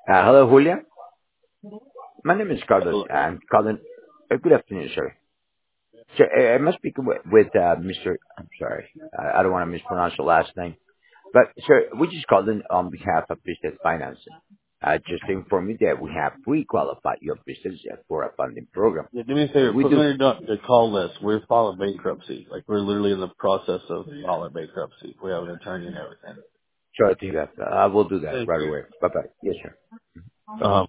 Hello, Julia. My name is Carlos. Hello. I'm calling. Good afternoon, sir. Sir, I must speak with Mr. I'm sorry. I don't want to mispronounce the last name. But, sir, we just called in on behalf of business financing. Just to inform you that we have pre-qualified your business for a funding program. Yeah, do me a favor. We Put me do. on your call list. We're filing bankruptcy. Like, we're literally in the process of filing bankruptcy. We have an attorney and everything. Sure, I think that. I will do that Thank right you. away. Bye-bye. Yes, sir. Bye-bye. Um,